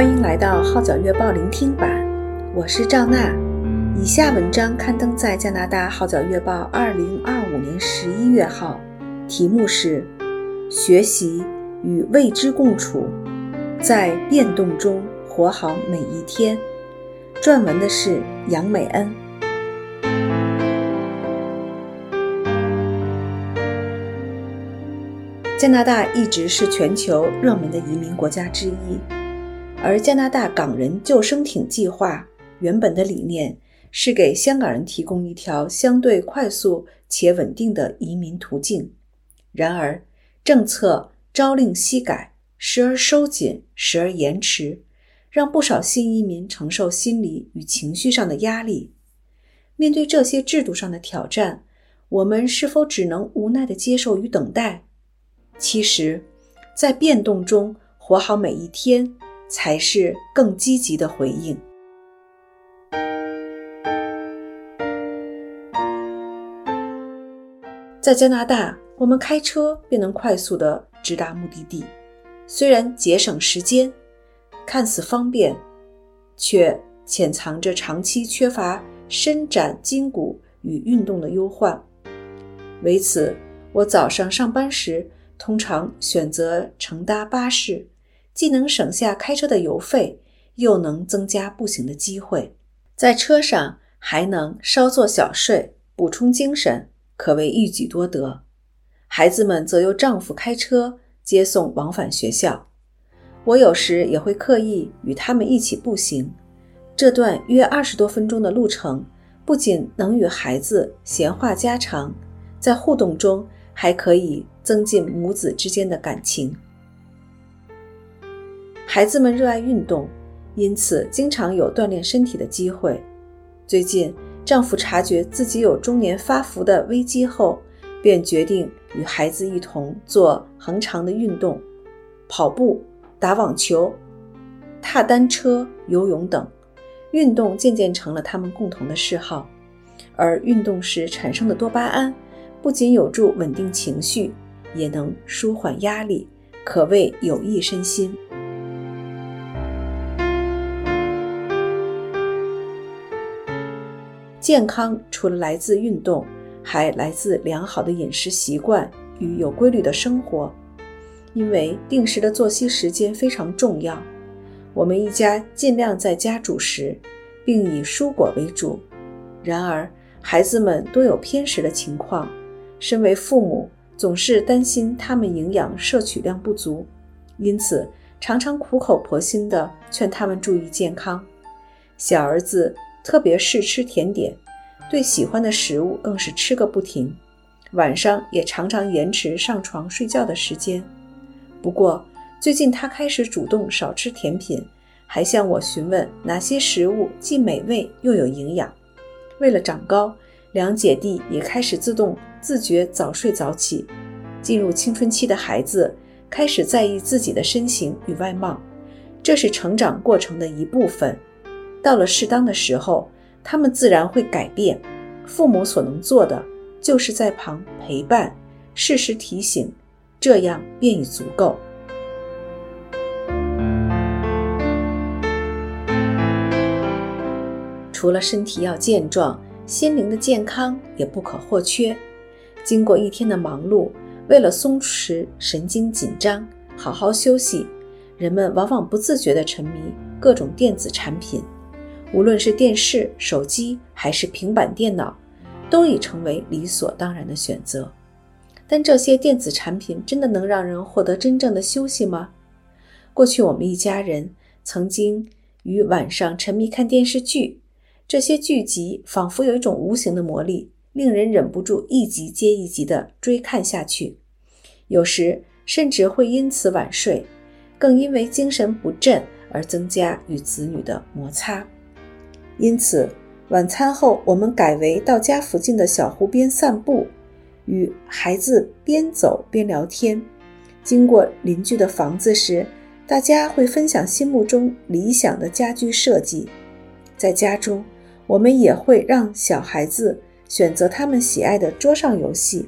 欢迎来到号角月报聆听版，我是赵娜。以下文章刊登在加拿大号角月报2025年11月号，题目是学习与未知共处，在变动中活好每一天。撰文的是杨美恩。加拿大一直是全球热门的移民国家之一，而加拿大港人救生艇计划原本的理念是给香港人提供一条相对快速且稳定的移民途径。然而，政策朝令夕改，时而收紧，时而延迟，让不少新移民承受心理与情绪上的压力。面对这些制度上的挑战，我们是否只能无奈地接受与等待？其实，在变动中活好每一天，才是更积极的回应。在加拿大，我们开车便能快速地直达目的地，虽然节省时间，看似方便，却潜藏着长期缺乏伸展筋骨与运动的忧患。为此，我早上上班时通常选择乘搭巴士，既能省下开车的油费，又能增加步行的机会。在车上还能稍作小睡，补充精神，可谓一举多得。孩子们则由丈夫开车接送往返学校，我有时也会刻意与他们一起步行。这段约20多分钟的路程，不仅能与孩子闲话家常，在互动中还可以增进母子之间的感情。孩子们热爱运动，因此经常有锻炼身体的机会。最近，丈夫察觉自己有中年发福的危机后，便决定与孩子一同做恒常的运动，跑步、打网球、踏单车、游泳等。运动渐渐成了他们共同的嗜好，而运动时产生的多巴胺不仅有助稳定情绪，也能舒缓压力，可谓有益身心。健康除了来自运动，还来自良好的饮食习惯与有规律的生活。因为定时的作息时间非常重要，我们一家尽量在家主食，并以蔬果为主。然而，孩子们多有偏食的情况，身为父母，总是担心他们营养摄取量不足，因此常常苦口婆心地劝他们注意健康。小儿子特别是吃甜点，对喜欢的食物更是吃个不停，晚上也常常延迟上床睡觉的时间。不过，最近他开始主动少吃甜品，还向我询问哪些食物既美味又有营养。为了长高，两姐弟也开始自觉早睡早起。进入青春期的孩子开始在意自己的身形与外貌，这是成长过程的一部分。到了适当的时候，他们自然会改变。父母所能做的，就是在旁陪伴，适时提醒，这样便已足够。除了身体要健壮，心灵的健康也不可或缺。经过一天的忙碌，为了松弛神经紧张，好好休息，人们往往不自觉地沉迷各种电子产品。无论是电视、手机还是平板电脑，都已成为理所当然的选择。但这些电子产品真的能让人获得真正的休息吗？过去我们一家人曾经于晚上沉迷看电视剧，这些剧集仿佛有一种无形的魔力，令人忍不住一集接一集地追看下去，有时甚至会因此晚睡，更因为精神不振而增加与子女的摩擦。因此，晚餐后我们改为到家附近的小湖边散步，与孩子边走边聊天。经过邻居的房子时，大家会分享心目中理想的家居设计。在家中，我们也会让小孩子选择他们喜爱的桌上游戏，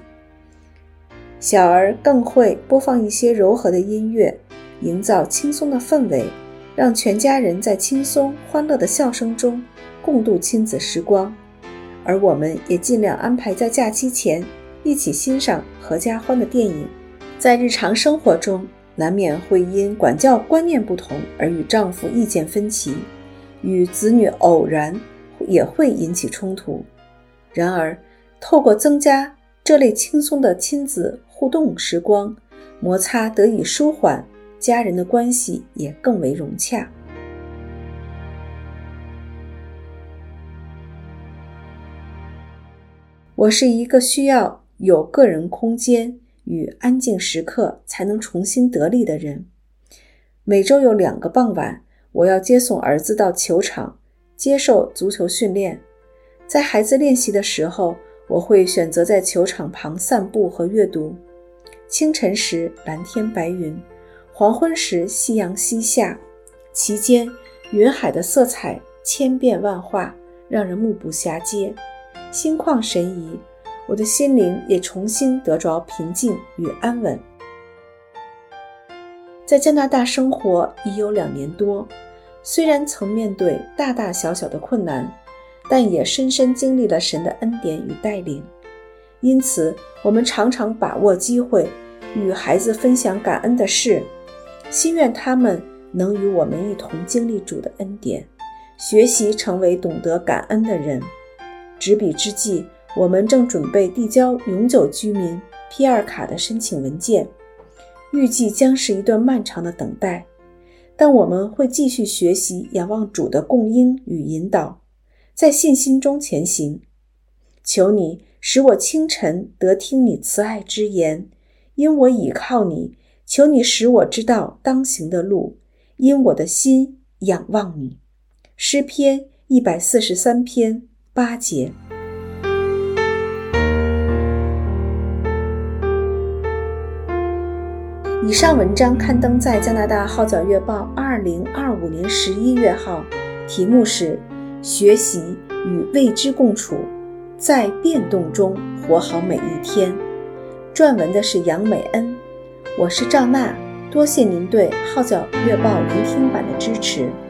小儿更会播放一些柔和的音乐，营造轻松的氛围， 让全家人在轻松欢乐的笑声中共度亲子时光，而我们也尽量安排在假期前一起欣赏合家欢的电影。在日常生活中，难免会因管教观念不同而与丈夫意见分歧，与子女偶然也会引起冲突。然而，透过增加这类轻松的亲子互动时光，摩擦得以舒缓，家人的关系也更为融洽。我是一个需要有个人空间与安静时刻才能重新得力的人。每周有2个傍晚，我要接送儿子到球场，接受足球训练。在孩子练习的时候，我会选择在球场旁散步和阅读。清晨时蓝天白云，黄昏时夕阳西下，其间云海的色彩千变万化，让人目不暇接，心旷神怡，我的心灵也重新得着平静与安稳。在加拿大生活已有2年多，虽然曾面对大大小小的困难，但也深深经历了神的恩典与带领。因此，我们常常把握机会，与孩子分享感恩的事，心愿他们能与我们一同经历主的恩典，学习成为懂得感恩的人。执笔之际，我们正准备递交永久居民 PR 卡的申请文件，预计将是一段漫长的等待，但我们会继续学习仰望主的供应与引导，在信心中前行。求你使我清晨得听你慈爱之言，因我倚靠你。求你使我知道当行的路，因我的心仰望你。诗篇143篇8节。以上文章刊登在加拿大号角月报2025年11月号，题目是学习与未知共处，在变动中活好每一天。撰文的是杨美恩，我是赵娜，多谢您对号角月报聆听版的支持。